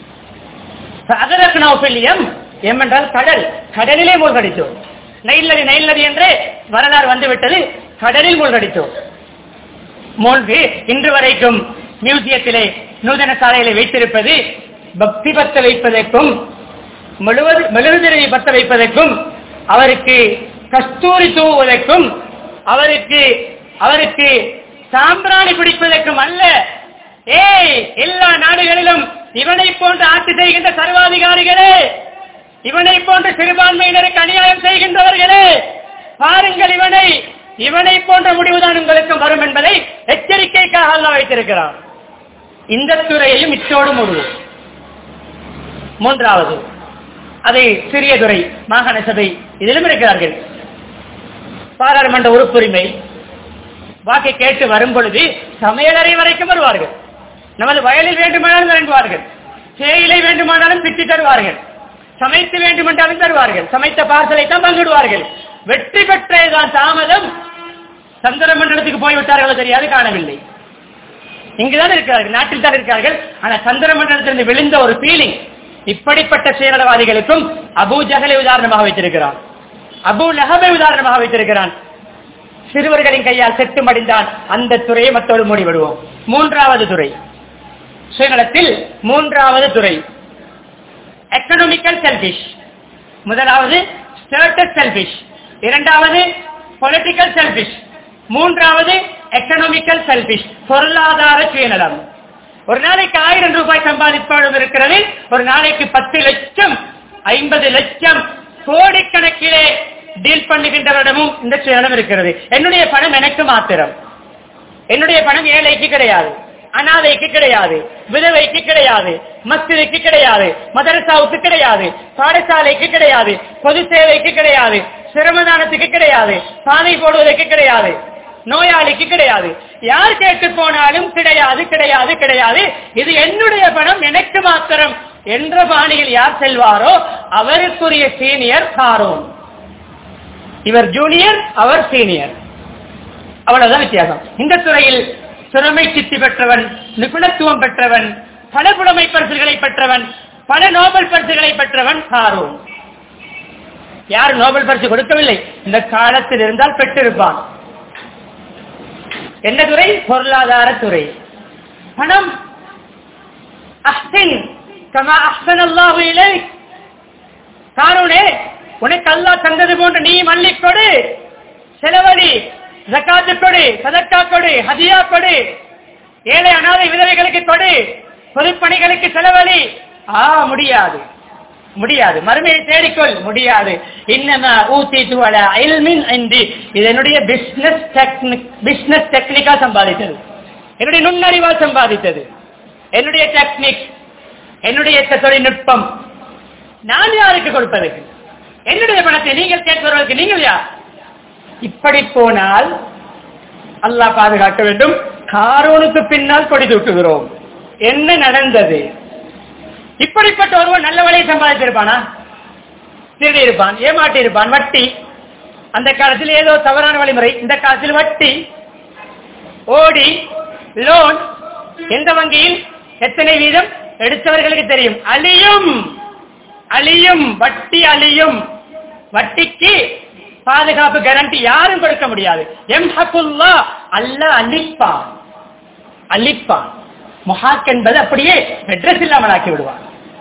எம் என்றால் கடல், கடலிலே மூழ்கடித்தோம். நைல் நதி நைல் நதி என்றே வரலாறு வந்துவிட்டது. கடலில் மூழ்கடித்தோம். மூழ்கி இன்று வரைக்கும் மியூசியத்திலே, நூதன சாலையிலே வைத்திருப்பது பக்தி பத்த வைப்பதற்கும் மெழுகுதிரையை பத்த வைப்பதற்கும், அவருக்கு கஸ்தூரி தூவுவதற்கும், அவருக்கு அவருக்கு சாம்பிராணி பிடிப்பதற்கும் அல்ல. ஏய், எல்லா நாடுகளிலும் இவனை போன்று ஆட்சி செய்கின்ற சர்வாதிகாரிகளே, இவனை போன்ற சிறுபான்மையினருக்கு அநியாயம் செய்கின்றவர்களே, பாருங்கள் இவனை, இவனை போன்ற முடிவுதான் உங்களுக்கு வரும் என்பதை எச்சரிக்கைக்காக அல்லாஹ் வைத்திருக்கிறார். இந்த துறையையும் இச்சோடு மூடுவோம். மூன்றாவது, அதை சிறிய துறை, மாகாண சபை, இதிலும் இருக்கிறார்கள். பாராளுமன்ற உறுப்புரிமை வாக்கை கேட்டு வரும் பொழுது சமையலறை வரைக்கும் வருவார்கள். நமது வயலில் வேண்டுமானாலும் இறங்குவார்கள், தேயிலை வேண்டுமானாலும் பிச்சு தருவார்கள், சமைத்து வேண்டுமென்றாலும் தருவார்கள், சமைத்த பார்சலை தான் பங்கிடுவார்கள். வெற்றி பெற்றதான் தாமதம். சந்திர மண்டலத்துக்கு போய்விட்டார்களோ தெரியாது, காணவில்லை. இங்குதான் இருக்கிறார்கள், நாட்டில் தான் இருக்கிறார்கள். ஆனால் சந்திர மண்டலத்திலிருந்து விழுந்த ஒரு ஃபீலிங். இப்படிப்பட்ட சுயநலவாதிகளுக்கும் அபூ ஜஹலை உதாரணமாக வைத்திருக்கிறான், அபூ லஹபை உதாரணமாக வைத்திருக்கிறான். சிறுவர்களின் கையால் செத்து மடிந்தான். அந்த துறையை மற்றோடு மூடிவிடுவோம். மூன்றாவது துறை, சுயநலத்தில் மூன்றாவது துறை எக்கனாமிக்கல் செல்பிஷ். முதலாவது ஸ்டேட்டஸ் செல்பிஷ், இரண்டாவது பொலிட்டிக்கல் செல்பிஷ், மூன்றாவது எக்கனாமிக்கல் செல்பிஷ், பொருளாதார சுயநலம். ஒரு நாளைக்கு ஆயிரம் ரூபாய் சம்பாதிப்பாடும் இருக்கிறது, ஒரு நாளைக்கு பத்து லட்சம் ஐம்பது லட்சம் கோடிக்கணக்கிலே டீல் பண்ணுகின்றவரிடமும் இந்த சுயநலம் இருக்கிறது. என்னுடைய பணம் எனக்கு மாத்திரம், என்னுடைய பணம் ஏழைக்கு கிடையாது, அனாதைக்கு கிடையாது, விதவைக்கு கிடையாது, மஸ்ஜிதுக்கு கிடையாது, மதரசாவுக்கு கிடையாது, பாடசாலைக்கு கிடையாது, பொது சேவைக்கு கிடையாது, சிரமதானத்துக்கு கிடையாது, பாதை போடுவதற்கு கிடையாது, நோயாளிக்கு கிடையாது. யார் கேட்டு போனாலும் கிடையாது கிடையாது கிடையாது, இது என்னுடைய பணம் எனக்கு மாத்திரம் என்ற பாணியில் யார் செல்வாரோ அவருக்குரிய சீனியர் காரோன். இவர் ஜூனியர், அவர் சீனியர், அவ்வளவுதான் வித்தியாசம். இந்த துறையில் திறமை சித்தி பெற்றவன், நிபுணத்துவம் பெற்றவன், பல புலமை பரிசுகளை பெற்றவன், பல நோபல் பரிசுகளை பெற்றவன் காரோன். யார் நோபல் பரிசு கொடுக்கவில்லை, இந்த காலத்தில் இருந்தால் பெற்றிருப்பான். என்ன துறை? பொருளாதார துறை. பணம் அஹ்சின் கமா அஹ்ஸனல்லாஹு இலைக். காரோனே, உனக்கு அல்லாஹ் தந்தது போன்று நீ மல்லிக் கொடு, செலவழி, ஜகாத்து கொடு, சதக்கா கொடு, ஹதியா கொடு, ஏழை அனாதை விதவைகளுக்கு கொடு, பொதுப்பணிகளுக்கு செலவழி. ஆ முடியாது முடியாது, மறுமையை தேடிக்கொள், முடியாது. இன்னமா ஊத்திட்டு வல இல்மின் இன்றி, இது என்னுடைய பிசினஸ் டெக்னிக், பிசினஸ் டெக்னிக்கா சம்பாதித்தது, என்னுடைய நுண்ணறிவால் சம்பாதித்தது, என்னுடைய டெக்னிக், என்னுடைய தொழில்நுட்பம். நான் யாருக்கு கொடுப்பது? என்னுடைய பணத்தை நீங்கள் கேட்பவர்களுக்கு நீங்கள் யார்? இப்படி போனால் அல்லாஹ் பாதுகாக்க வேண்டும். காரோனுக்கு பின்னால் கொடி தூக்குகிறோம். என்ன நடந்தது? இப்படிப்பட்ட ஒருவன் நல்ல வழியை சம்பாதித்திருப்பானா? திருடி இருப்பான், ஏமாட்டி இருப்பான். வட்டி அந்த காலத்தில் ஏதோ தவறான வழிமுறை, இந்த காலத்தில் வட்டி, ஓடி, லோன். எந்த வங்கியில் எத்தனை வீதம் எடுத்தவர்களுக்கு தெரியும். அழியும் அழியும் வட்டி அழியும். வட்டிக்கு பாதுகாப்பு கேரண்டி யாரும் கொடுக்க முடியாது. எம்ஹகுல்லாஹ், அல்லாஹ் அழிப்பான் அழிப்பான். முஹாக் என்பது அப்படியே அட்ரஸ் இல்லாமல் ஆக்கி விடுவான்.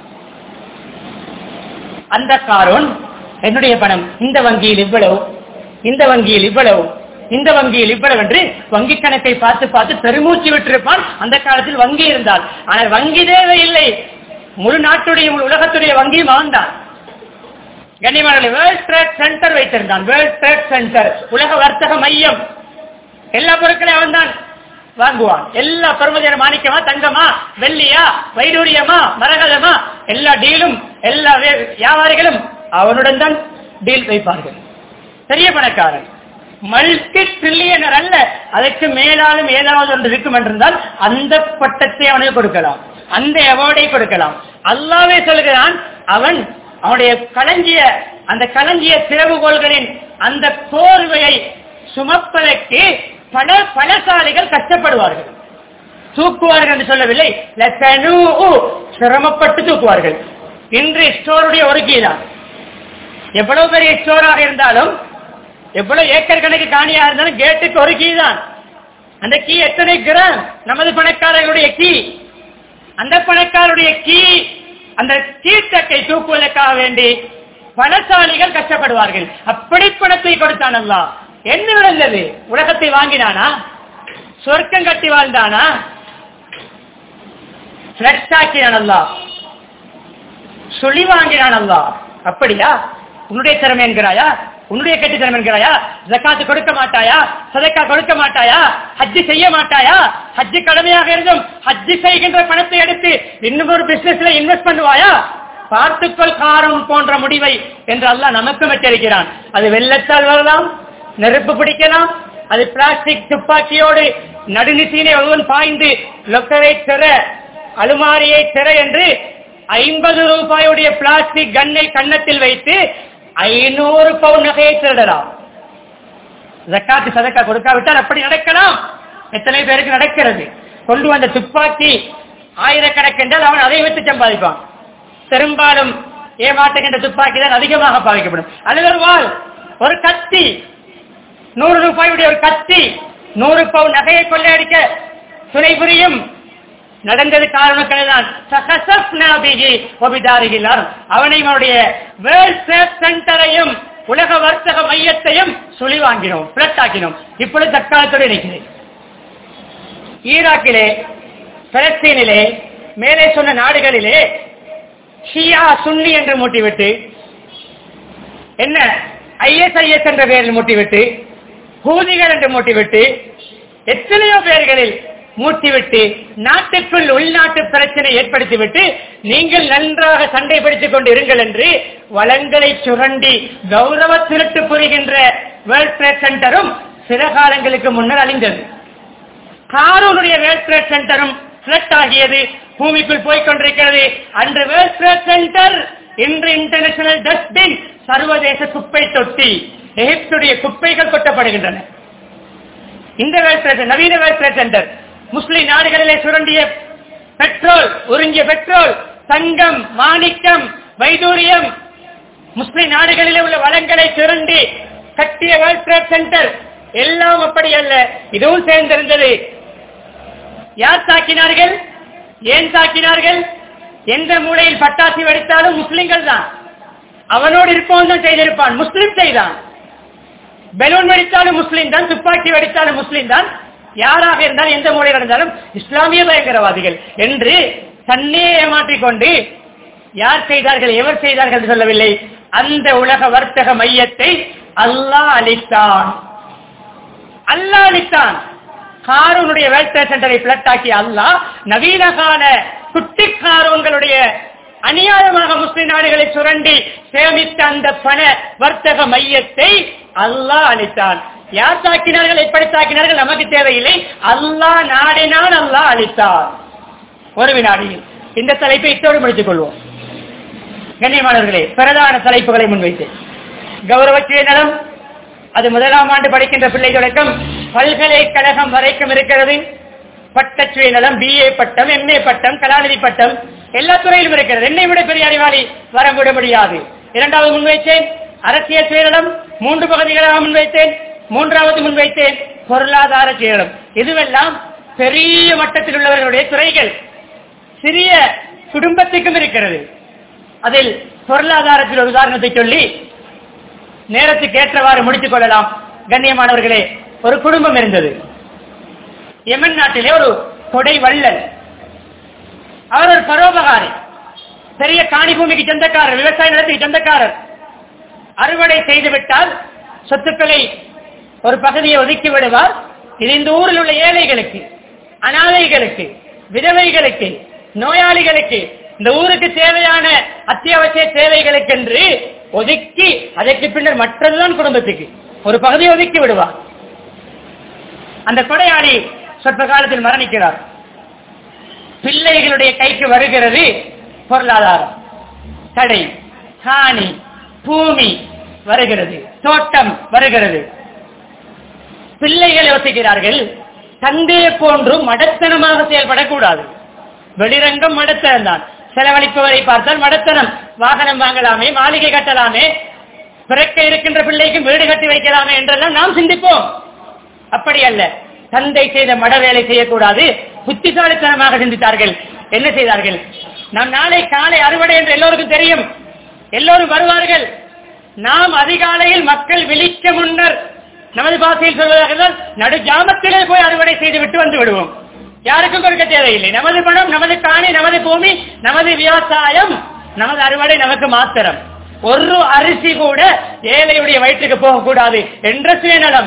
அந்த காரோன் என்னுடைய பணம் இந்த வங்கியில் இவ்வளவு, இந்த வங்கியில் இவ்வளவு, இந்த வங்கியில் இவ்வளவு என்று வங்கி கணக்கை பார்த்து பார்த்து பெருமூச்சு விட்டிருப்பான். அந்த காலத்தில் வங்கி இருந்தால். ஆனால் வங்கி தேவையில்லை, முழு நாட்டுடைய முழு உலகத்துடைய வங்கியும் ஆண்டான். கண்ணியமானவர்களே, வேர்ல்ட் ட்ரேட் சென்டர் வைத்திருந்தான். வேர்ல்ட் ட்ரேட் சென்டர், உலக வர்த்தக மையம். எல்லா பொருட்களையும் அவன் தான் வாங்குவான். எல்லா பெருமதியான மாணிக்கமா, தங்கமா, வெள்ளியா, வைடூரியமா, மரகதமா, எல்லா டீலும் எல்லா வியாபாரிகளும் அவனுடன் தான் டீல் வைப்பார்கள். பெரிய பணக்காரன், மல்டி ட்ரில்லியனர் அல்ல, அதற்கு மேலாலும் ஏதாவது ஒன்று இருக்கும் என்றிருந்தால் அந்த பட்டத்தை அவனுக்கு கொடுக்கலாம், அந்த அவார்டை கொடுக்கலாம். அல்லாஹ்வே சொல்கிறான், அவன் அவனுடைய களஞ்சிய அந்த களஞ்சிய திறவுகோள்களின் அந்த கோர்வையை சுமப்பதற்கு பல பலசாலிகள் கஷ்டப்படுவார்கள், தூக்குவார்கள் என்று சொல்லவில்லை, சிரமப்பட்டு தூக்குவார்கள். இன்று ஸ்டோருடைய ஒரு கீ தான். எவ்வளவு பெரிய ஸ்டோராக இருந்தாலும், எவ்வளவு ஏக்கர் கணக்கு காணியாக இருந்தாலும் கேட்டுக்கு ஒரு கீ தான். அந்த கீ எத்தனை கிராம்? நமது பணக்காரர்களுடைய கீ. அந்த பணக்காரருடைய கீ, அந்த கீட்டக்கை தூக்குவதற்காக வேண்டி பணசாலிகள் கஷ்டப்படுவார்கள். அப்படி பணத்தை கொடுத்தான் அல்லாஹ். என்ன நடந்தது? உலகத்தை வாங்கினானா? சொர்க்கம் கட்டி வாழ்ந்தானா? பிளக்ஸாக்கினான் அல்லாஹ், சொல்லி வாங்கினான் அல்லாஹ். அப்படியா? உன்னுடைய திறமை என்கிறாயா? உன்னுடைய கட்டி திறமை என்கிறாயா? ஜகாத்து கொடுக்க மாட்டாயா? சதக்கா கொடுக்க மாட்டாயா? ஹஜ்ஜி செய்ய மாட்டாயா? ஹஜ்ஜி கடமையாக இருந்தும் ஹஜ்ஜி செய்கின்ற பணத்தை எடுத்து இன்னும் ஒரு பிசினஸ்ல இன்வெஸ்ட் பண்ணுவாயா? பார்த்துக்கொள் காரம் போன்ற முடிவை என்று அல்லாஹ் நமக்கு எச்சரிக்கிறான். அது வெள்ளத்தால் வரலாம், நெருப்பு பிடிக்கலாம், அது பிளாஸ்டிக் துப்பாக்கியோடு நடுநிசீனை ஒருவன் பாய்ந்து லொக்கரை திற, அலுமாரியை திற என்று ஐம்பது ரூபாயுடைய பிளாஸ்டிக் கண்ணை கன்னத்தில் வைத்து ஐநூறு பவுன் நகையை திருடலாம். ஜக்காத்து சதக்கா கொடுக்காவிட்டால் அப்படி நடக்கலாம். எத்தனை பேருக்கு நடக்கிறது? கொண்டு வந்த துப்பாக்கி ஆயிரக்கணக்கு என்றால் அவன் அதை வைத்து சம்பாதிப்பான். பெரும்பாலும் ஏமாற்றுகின்ற துப்பாக்கி தான் அதிகமாக பாதிக்கப்படும். அல்லது ஒரு வாள், ஒரு கத்தி, நூறு ரூபாயுடைய ஒரு கத்தி நூறு பவுன் நகையை கொள்ளையடிக்க துணை புரியும். நடந்தது காரணக்கதான் அவனையும் அவனுடைய வேர்ல்ட் ட்ரேட் சென்டரையும் உலக வர்த்தக மையத்தையும் சுழி வாங்கினோம், பிளட் ஆக்கினோம். இப்பொழுது தற்காலத்தோடு இருக்கிறேன். ஈராக்கிலே பலஸ்தீனிலே மேலே சொன்ன நாடுகளிலே ஷியா சுன்னி என்று மூட்டிவிட்டு என்ன ஐஎஸ்ஐஎஸ் என்ற பெயரில் மூட்டிவிட்டு ஹூதிகள் என்று மூட்டிவிட்டு எத்தனையோ பெயர்களில் மூட்டிவிட்டு நாட்டுக்குள் உள்நாட்டு பிரச்சனை ஏற்படுத்திவிட்டு நீங்கள் நன்றாக சண்டை பிடித்துக் கொண்டு இருங்கள் என்று வளங்களை சுரண்டி கௌரவ திருட்டு புரிகின்ற வேர்ல்ட் ட்ரேட் சென்டரும் சில காலங்களுக்கு முன்னர் அழிந்தது. காரூனுடைய வேர்ல்ட் ட்ரேட் சென்டரும் பிளட் ஆகியது, பூமிக்குள் போய்கொண்டிருக்கிறது. அன்று வேர்ல்ட் ட்ரேட் சென்டர், இன்று இன்டர்நேஷனல் டஸ்ட்பின், சர்வதேச குப்பை தொட்டி. எகிப்துடைய குப்பைகள் கொட்டப்படுகின்றன. இந்த வேர்ல்ட் ட்ரேட் நவீன வேர்ல்ட் ட்ரேட் சென்டர் முஸ்லிம் நாடுகளிலே சுரண்டிய பெட்ரோல், உறிஞ்சிய பெட்ரோல், தங்கம், மாணிக்கம், வைடூரியம், முஸ்லிம் நாடுகளிலே உள்ள வளங்களை சுரண்டி கட்டிய வேர்ல்ட் ட்ரேட் சென்டர் எல்லாம் அப்படி அல்ல, இதுவும் சேர்ந்திருந்தது. யார் தாக்கினார்கள்? ஏன் தாக்கினார்கள்? எந்த மூலையில் பட்டாசு வெடித்தாலும் முஸ்லிம்கள் தான். அவனோடு இருப்பவன் தான் செய்திருப்பான், முஸ்லிம் செய்தான். பெலூன் வெடித்தாலும் முஸ்லிம் தான், துப்பாக்கி வெடித்தாலும் முஸ்லிம் தான். யாராக இருந்தாலும் எந்த மூலையில் இருந்தாலும் இஸ்லாமிய பயங்கரவாதிகள் என்று தன்னே ஏமாற்றிக் கொண்டு யார் செய்தார்கள், எவர் செய்தார்கள் என்று சொல்லவில்லை. அந்த உலக வர்த்தக மையத்தை அல்லாஹ் அளித்தான். அல்லாஹ் அளித்தான். காரூனுடைய வேர்ல்ட் ட்ரேட் சென்டரை பிளட் ஆக்கிய அல்லாஹ் நவீன கால குட்டி காரூன்களுடைய அநியாயமாக முஸ்லிம் நாடுகளை சுரண்டி சேமித்த அந்த பண வர்த்தக மையத்தை அல்லாஹ் அளித்தான். யார் தாக்கினார்கள், எப்படி தாக்கினார்கள் நமக்கு தேவையில்லை. அல்லாஹ் நாடினான், அல்லாஹ் அளித்தார். ஒரு வினாடியில் இந்த தலைப்பை இத்தோடு முடித்துக் கொள்வோம். கண்ணியமானவர்களே, பிரதான தலைப்புகளை முன்வைத்து கௌரவ சுயநலம், அது முதலாம் ஆண்டு படிக்கின்ற பிள்ளை தொடக்கம் பல்கலைக்கழகம் வரைக்கும் இருக்கிறது. பட்ட சுயநலம், பிஏ பட்டம், எம்ஏ பட்டம், கலாநிதி பட்டம் எல்லா துறையிலும் இருக்கிறது. என்னை விட பெரிய அறிவாளி வர விட முடியாது. இரண்டாவது முன்வைத்தேன் அரசியல் சுயநலம், மூன்று பகுதிகளாக முன்வைத்தேன். மூன்றாவது முன்வைத்தேன் பொருளாதார சுயநலம். இதுவெல்லாம் பெரிய மட்டத்தில் உள்ளவர்களுடைய துறைகள், சிறிய குடும்பத்துக்கும் இருக்கிறது. அதில் பொருளாதாரத்தில் ஒரு உதாரணத்தை சொல்லி நேரத்துக்கு ஏற்றவாறு முடித்துக் கொள்ளலாம். கண்ணியமானவர்களே, ஒரு குடும்பம் இருந்தது. யமன் நாட்டிலே ஒரு கொடை வள்ளல். அவர் ஒரு பரோபகாரி, பெரிய காணி பூமிக்கு சொந்தக்காரர், விவசாய நிலத்துக்கு சொந்தக்காரர். அறுவடை செய்துவிட்டால் சொத்துக்களை ஒரு பகுதியை ஒதுக்கி விடுவார். இது இந்த ஊரில் உள்ள ஏழைகளுக்கு, அனாதைகளுக்கு, விதவைகளுக்கு, நோயாளிகளுக்கு, இந்த ஊருக்கு தேவையான அத்தியாவசிய தேவைகளுக்கு என்று ஒதுக்கி அதற்கு பின்னர் மற்றதுதான் குடும்பத்துக்கு ஒரு பகுதியை ஒதுக்கி விடுவார். அந்த கொடையாளி சொற்ப காலத்தில் மரணிக்கிறார். பிள்ளைகளுடைய கைக்கு வருகிறது பொருளாதாரம், கடை, காணி, பூமி வருகிறது, தோட்டம் வருகிறது. பிள்ளைகள் யோசிக்கிறார்கள், தந்தையை போன்று மடத்தனமாக செயல்படக்கூடாது. வெளிரங்கம் மடத்தனம் தான், செலவழிப்பவரை பார்த்தால் மடத்தனம். வாகனம் வாங்கலாமே, மாளிகை கட்டலாமே, பிறக்க இருக்கின்ற பிள்ளைக்கு வீடு கட்டி வைக்கலாமே என்றெல்லாம் நாம் சிந்திப்போம். அப்படி அல்ல, தந்தை செய்த மட வேலை செய்யக்கூடாது. புத்திசாலித்தனமாக சிந்தித்தார்கள். என்ன செய்தார்கள்? நாம் நாளை காலை அறுவடை என்று எல்லோருக்கும் தெரியும், எல்லோரும் வருவார்கள். நாம் அதிகாலையில் மக்கள் விழிக்க முன்னர், நமது பாசையில் சொல்வதாக நடு ஜாமத்திலே போய் அறுவடை செய்து விட்டு வந்து விடுவோம். யாருக்கும் கொடுக்க தேவையில்லை. நமது பணம், நமது காணி, நமது பூமி, நமது விவசாயம், நமது அறுவடை நமக்கு மாத்திரம். ஒரு அரிசி கூட ஏழையுடைய வயிற்றுக்கு போகக்கூடாது என்ற சுயநலம்.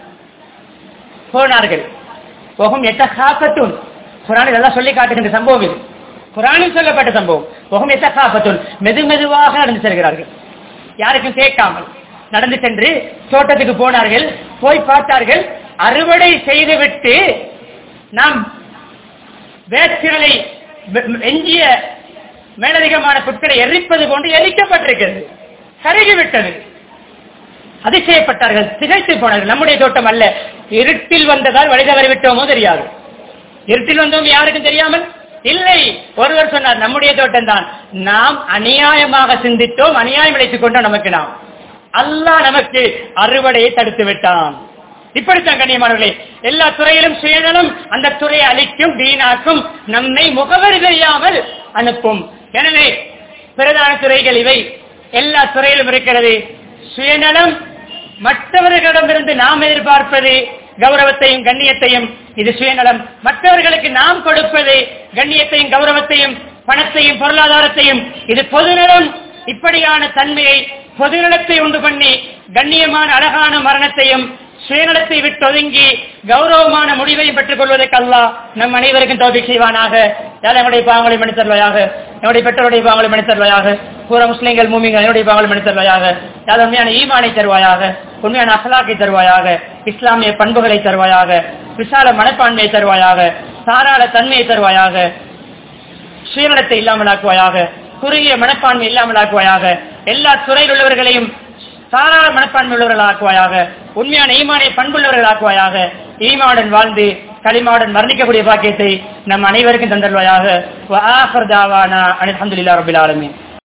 போனார்கள். போகும் எட்ட காப்பத்தும் குரானில் எல்லாம் சொல்லி காட்டுகின்ற சம்பவம் இது. குரானில் சொல்லப்பட்ட சம்பவம். போகும் எட்ட காப்பத்தும் மெது மெதுவாக நடந்து செல்கிறார்கள், யாருக்கும் கேட்காமல் நடந்து சென்று தோட்டத்துக்கு போனார்கள். போய் பார்த்தார்கள், அறுவடை செய்துவிட்டு நாம் வேட்சிகளை எஞ்சிய மேலதிகமான பொருட்களை எரிப்பது போன்று எரிக்கப்பட்டிருக்கிறது, கருகிவிட்டது. அதிசயப்பட்டார்கள், திகைத்து போனார்கள். நம்முடைய தோட்டம் அல்ல, இருட்டில் வந்ததால் வழி தவறி விட்டோமோ தெரியாது. இருட்டில் வந்தோம் யாருக்கும் தெரியாமல் இல்லை. ஒருவர் சொன்னார், நம்முடைய தோட்டம் தான், நாம் அநியாயமாக சிந்தித்தோம், அநியாயம் விளைத்துக் கொண்டோம். நமக்கு நாம் அல்லாஹ் நமக்கு அறுவடையை தடுத்து விட்டான். இப்படித்தான் கண்ணியமானவர்களே, எல்லா துறையிலும் சுயநலம் அந்த துறையை அழிக்கும், வீணாக்கும், நம்மை முகவரி தெரியாமல் அனுப்பும். எனவே பிரதான துறைகள் இவை எல்லா துறையிலும் இருக்கிறது. சுயநலம், மற்றவர்களிடமிருந்து நாம் எதிர்பார்ப்பது கௌரவத்தையும் கண்ணியத்தையும். இது சுயநலம். மற்றவர்களுக்கு நாம் கொடுப்பது கண்ணியத்தையும் கௌரவத்தையும் பணத்தையும் பொருளாதாரத்தையும். இது பொதுநலம். இப்படியான தன்மையை பொதுநலத்தை உண்டு பண்ணி கண்ணியமான அழகான மரணத்தையும் சுயநலத்தை விட்டு ஒதுங்கி கௌரவமான முடிவையும் பெற்றுக் கொள்வதற்கு அல்லாஹ் நம் அனைவருக்கும் தௌஃபீக் செய்வானாக. நம்முடைய பாவங்களை மன்னித்து தருவாயாக. நம்முடைய பெற்றோருடைய பாவங்களை மன்னித்து தருவாயாக. பூர முஸ்லிம்கள் மூமின்கள் என்னுடைய பாவங்களை மன்னித்து தருவாயாக. உண்மையான ஈமானை தருவாயாக. உண்மையான அஹ்லாக்கை தருவாயாக. இஸ்லாமிய பண்புகளை தருவாயாக. விசால மனப்பான்மையை தருவாயாக. தாராள தன்மையை தருவாயாக. சுயநலத்தை இல்லாமலாக்குவாயாக. குறுகிய மனப்பான்மை இல்லாமலாக்குவாயாக. எல்லா துறையில் உள்ளவர்களையும் தாராள மனப்பான்மை உள்ளவர்கள் ஆக்குவாயாக. உண்மையான ஈமானை பண்புள்ளவர்கள் ஆக்குவாயாக. ஈமாவுடன் வாழ்ந்து களிமாவுடன் மரணிக்கக்கூடிய பாக்கியத்தை நம் அனைவருக்கும் தந்தல்வாயாக. வ ஆகிர் தாவானா அல்ஹம்துலில்லாஹி ரப்பில் ஆலமீன்.